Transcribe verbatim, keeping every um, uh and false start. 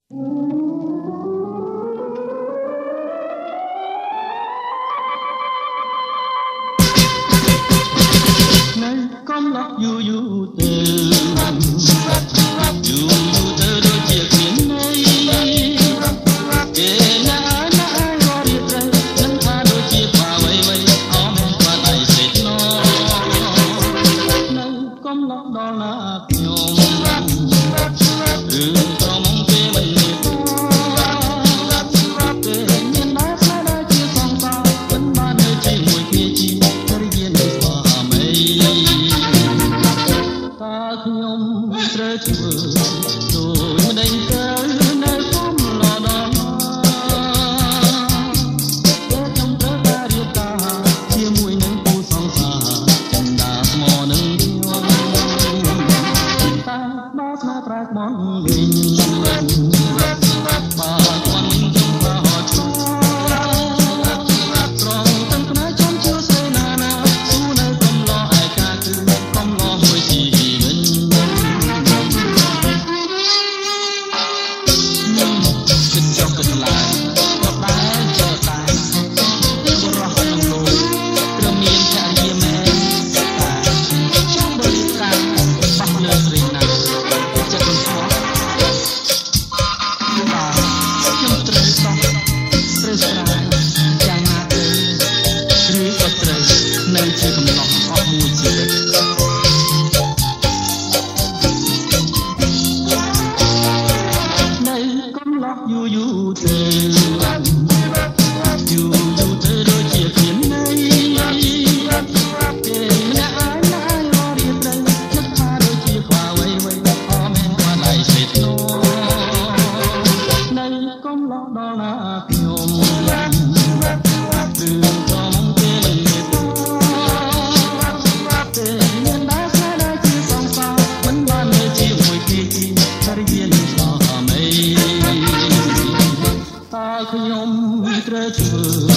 យូរយូរទៅយូរយូរទៅដូចជាគ្មានន័យគេណាណាក៏រៀបត្រូវនឹងថាដូចជាបាវៃវៃអមបាត់ដៃសេចណោនៅកំឡុងដល់ណាខ្ញុំរឿងត្រមងគេមិនមានទេមានណាស្នេហ៍ជាសងសាមិនបាននៅជាមួយគ្នាជីវិតរៀនស្វាមីខ្ញុំត្រូវធ្វើដូចម្ដេចទៅនៅគុំឡដល់ខ្ញុំត្រូវតែរៀបការជាមួយនឹងគូសង្សារចិន្តាស្មោនឹងខ្ញុំតែបើស្នេហ៍ប្រែបន់វិញបើគាត់វិញខ្ញុំក៏ហត់ឆ្លងត្រង់ទាំងផ្នែកចំជួសេនាណាស៊ូនៅកំឡោឯកាគឺកំឡោមួយជីវិតនៅជាកំឡុងអស់មួយជីវិតនៅកំឡុងយូរយូរទៅយូរយូរទៅដូចជាគ្មានន័យគេម្នាក់ឯងណាររៀបត្រូវនឹកថាដូចជាខ្វះវៃវៃអមគាត់ដៃសេតនោនៅកំឡុងដល់ណាខ្ញុំរឿងត្រមងគេមិនមានខ្ញុំត្រូវធ្វើ